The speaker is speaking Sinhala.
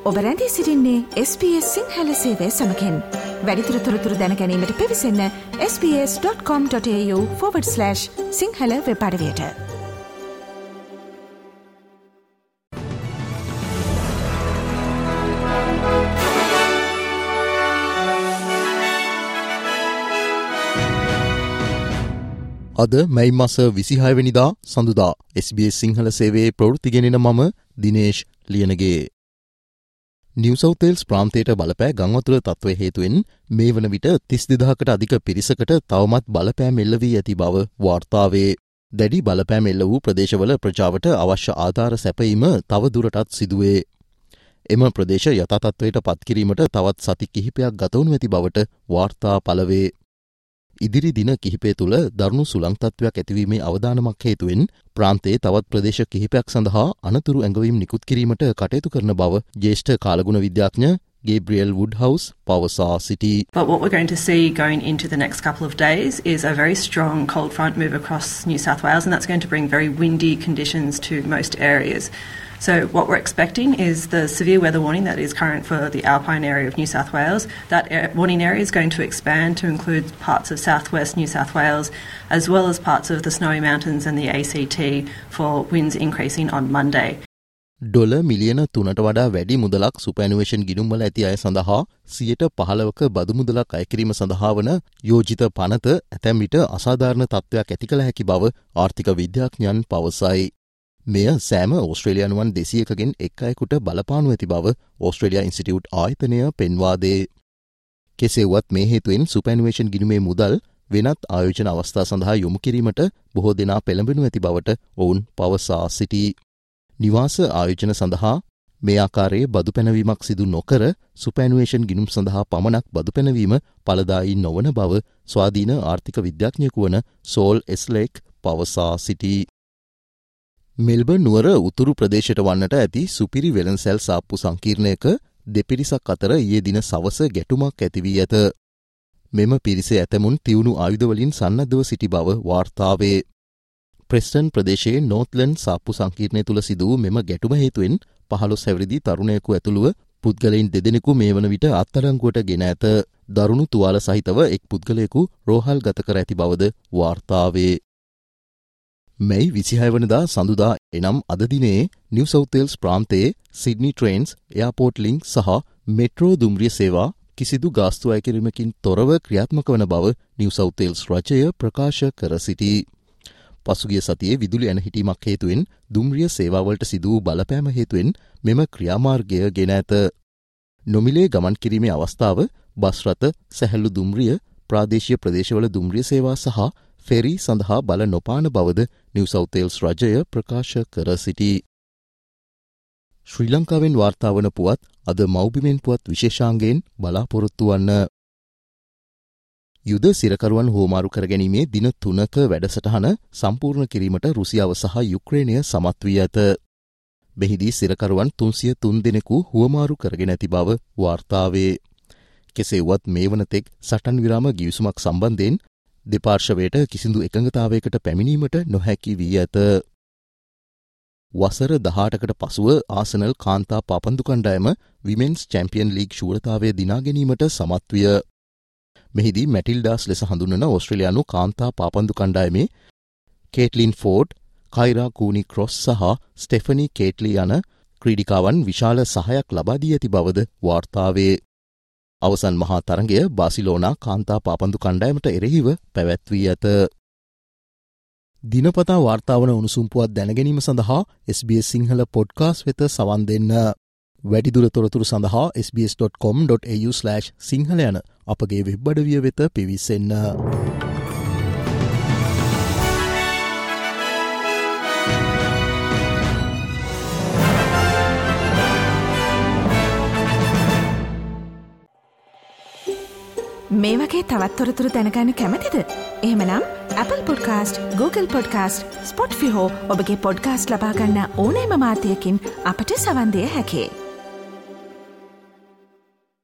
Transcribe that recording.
ඔබ රැඳී සිටින්නේ SBS සිංහල සේවය සමගින්. වැඩිදුර තොරතුරු දැන ගැනීමට පිවිසන්න sbs.com.au/සිංහල වෙබ් අඩවියට. අද මැයි මාස 26 වෙනිදා සඳුදා SBS සිංහල සේවයේ ප්‍රවෘත්ති ගෙනෙන මම Dinesh Liyanage. New south wales ප්‍රාන්තයට බලපෑ ගංවතුර තත්ත්වය හේතුවෙන් මේ වන විට 32000කට අධික පිරිසකට තවමත් බලපෑම් එල්ල වී ඇති බව වාර්තා වේ. දැඩි බලපෑම් එල්ල වූ ප්‍රදේශවල ප්‍රජාවට අවශ්‍ය ආධාර සැපයීම තව දුරටත් සිදුවේ. එම ප්‍රදේශ යථා තත්ත්වයට පත් කිරීමට තවත් සති කිහිපයක් ගත වනු ඇති බවට වාර්තා පළ වේ. ඉදිරි දින කිහිපය තුළ දරුණු සුළං තත්ත්වයක් ඇතිවීමේ අවදානමක් හේතුවෙන් ප්‍රාන්තයේ තවත් ප්‍රදේශ කිහිපයක් සඳහා අනතුරු ඇඟවීම් නිකුත් කිරීමට කටයුතු කරන බව ජ්‍යෙෂ්ඨ කාලගුණ විද්‍යාඥ Gabriel Woodhouse පවසා සිටී. But what we're going to see going into the next couple of days is a very strong cold front move across New South Wales, and that's going to bring very windy conditions to most areas. So what we're expecting is the severe weather warning that is current for the alpine area of New South Wales. That warning area is going to expand to include parts of southwest New South Wales as well as parts of the Snowy Mountains and the ACT for winds increasing on Monday. Dollar මිලියන 3ට වඩා වැඩි මුදලක් සුපැනුවේෂන් ගිණුම්වල ඇති අය සඳහා 15%ක බදු මුදලක් අය කිරීම සඳහා වන යෝජිත පනත ඇතැම් විට අසාධාරණ තත්ත්වයක් ඇති කළ හැකි බව ආර්ථික විද්‍යාඥයන් පවසයි. මෙය සෑම ඕස්ට්‍රේලියානුවන් 200කගෙන් එක් අයෙකුට බලපානු ඇති බව ඕස්ට්‍රේලියා ඉන්ස්ටිටියුට් ආයතනය පෙන්වා දේ. කෙසේ වුවත් මේ හේතුවෙන් සුපැනුවේෂන් ගිණුමේ මුදල් වෙනත් ආයෝජන අවස්ථා සඳහා යොමු කිරීමට බොහෝ දෙනා පෙළඹෙනු ඇති බවට ඔවුන් පවසා සිටී. නිවාස ආයෝජන සඳහා මේ ආකාරයේ බදු පැනවීමක් සිදු නොකර සුපැනුවේෂන් ගිණුම් සඳහා පමණක් බදු පැනවීම ඵලදායී නොවන බව ස්වාධීන ආර්ථික විද්‍යාඥයෙකු වන සෝල් එස්ලෙක් පවසා සිටී. මෙල්බර්න් නුවර උතුරු ප්‍රදේශයට වන්නට ඇති සුපිරි වෙළඳසැල් සාප්පු සංකීර්ණයක දෙපිරිසක් අතර ඊයේ දින සවස ගැටුමක් ඇති වී ඇත. මෙම පිරිසේ ඇතමුන් තියුණු ආයුධවලින් සන්නද්ධව සිටි බව වාර්තා වේ. ප්‍රෙස්ටන් ප්‍රදේශයේ නෝර්ත්ලන්ඩ් සාප්පු සංකීර්ණය තුල සිදු වූ මෙම ගැටුම හේතුවෙන් 15 හැවිරිදි තරුණයෙකු ඇතුළුව පුද්ගලයන් දෙදෙනෙකු මේ වන විට අත්අඩංගුවට ගෙන ඇත. දරුණු තුවාල සහිතව එක් පුද්ගලයෙකු රෝහල් ගත කර ඇති බවද වාර්තා වේ. මැයි 26 වනදා සඳුදා එනම් අද දිනේ නිව් සවුත් වේල්ස් ප්‍රාන්තයේ සිඩ්නි ට්‍රේන්ස්, එයාපෝට් ලින්ක් සහ මෙට්‍රෝ දුම්රිය සේවා කිසිදු ගාස්තු අය කිරීමකින් තොරව ක්‍රියාත්මක වන බව නිව් සවුත් වේල්ස් රජය ප්‍රකාශ කර සිටී. පසුගිය සතියේ විදුලි ඇන හිටීමක් හේතුවෙන් දුම්රිය සේවාවලට සිදු වූ බලපෑම හේතුවෙන් මෙම ක්‍රියාමාර්ගය ගෙන ඇත. නොමිලේ ගමන් කිරීමේ අවස්ථාව බස් රථ, සැහැල්ලු දුම්රිය, ප්‍රාදේශීය ප්‍රදේශවල දුම්රිය සේවා සහ ෆෙරි සඳහා බල නොපාන බවද නිව් සවුත් වේල්ස් රජය ප්‍රකාශ කර සිටී. ශ්‍රී ලංකාවෙන් වාර්තා වන පුවත් අද මව්බිමෙන් පුවත් විශේෂාංගයෙන් බලාපොරොත්තු වන්න. යුද සිරකරුවන් හෝමාරු කරගැනීමේ දින 3ක වැඩසටහන සම්පූර්ණ කිරීමට රුසියාව සහ යුක්‍රේනය සමත් වී ඇත. මෙහිදී සිරකරුවන් 303 දෙනෙකු හුවමාරු කරගෙන ඇති බව වාර්තා වේ. කෙසේ වුවත් මේ වනතෙක් සටන් විරාම ගිවිසුමක් සම්බන්ධයෙන් දෙපාර්ශවයට කිසිදු එකඟතාවයකට පැමිණීමට නොහැකි වී ඇත. වසර 18කට පසුව ආසනල් කාන්තා පාපන්දු කණ්ඩායම විමෙන්ස් චැම්පියන් ලීග් ශූරතාවය දිනා ගැනීමට සමත් විය. මෙහිදී මැටිල්ඩාස් ලෙස හඳුන්වන ඕස්ට්‍රේලියානු කාන්තා පාපන්දු කණ්ඩායමේ කේට්ලින් ෆෝඩ්, කයිරා කූනි ක්‍රොස් සහ ස්ටෙෆනි කේට්ලි යන ක්‍රීඩිකාවන් විශාල සහයක් ලබා දී ඇති බවද වාර්තා වේ. අවසන් මහා තරගය බාසිලෝනා කාන්තා පාපන්දු කණ්ඩායමට එරෙහිව පැවැත්වී ඇත. දිනපතා වාර්තා වන උණුසුම් පුවත් දැනගැනීම සඳහා SBS සිංහල පොඩ්කාස්ට් වෙත සවන් දෙන්න. වැඩිදුර තොරතුරු සඳහා sbs.com.au/සිංහල යන අපගේ වෙබ් අඩවිය වෙත පිවිසෙන්න. මේ වගේ තවත් තොරතුරු දැනගන්න කැමතිද? එහෙමනම් Apple Podcast, Google Podcast, Spotify හෝ ඔබගේ පොඩ්කාස්ට් ලබා ගන්න ඕනෑම මාධ්‍යයකින් අපට සවන් දිය හැකියි.